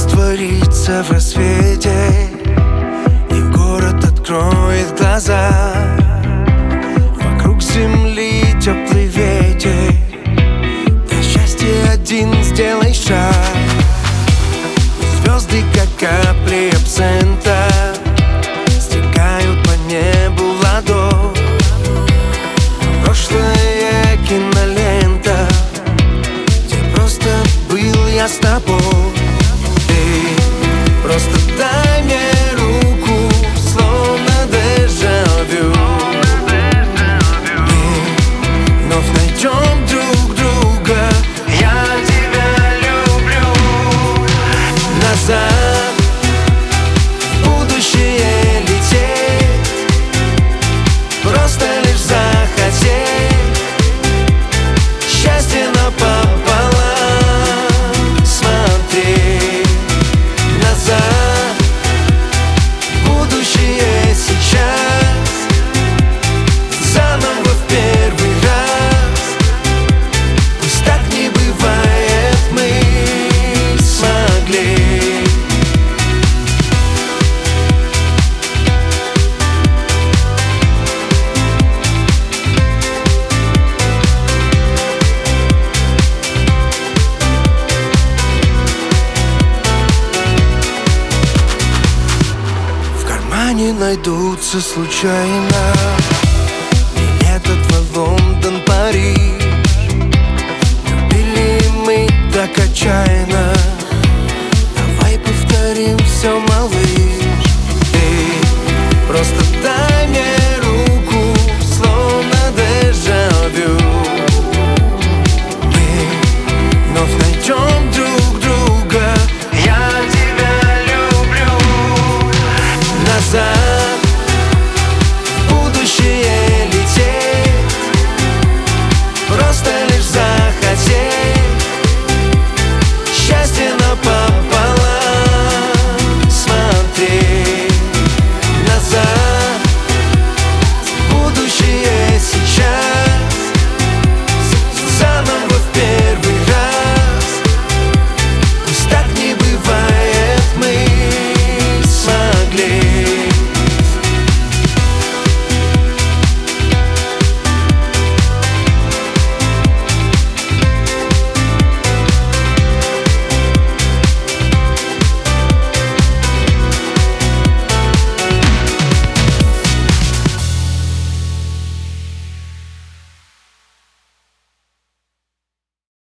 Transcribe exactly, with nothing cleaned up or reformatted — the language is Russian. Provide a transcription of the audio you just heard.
растворится в рассвете, и город откроет глаза. Вокруг земли теплый ветер, до счастья один сделай шаг. Звезды, как капли абсента, стекают по небу в ладонь. Прошлая кинолента, где просто был я с тобой. Ты просто дай мне руку, словно дежавю. Мы вновь найдем друг друга, я тебя люблю. Назад в будущее лететь, просто лишь захотеть. Счастье напополам, смотри назад, будущее сейчас, заново в первый раз. Пусть так не бывает, мы смогли. В кармане найдутся случайно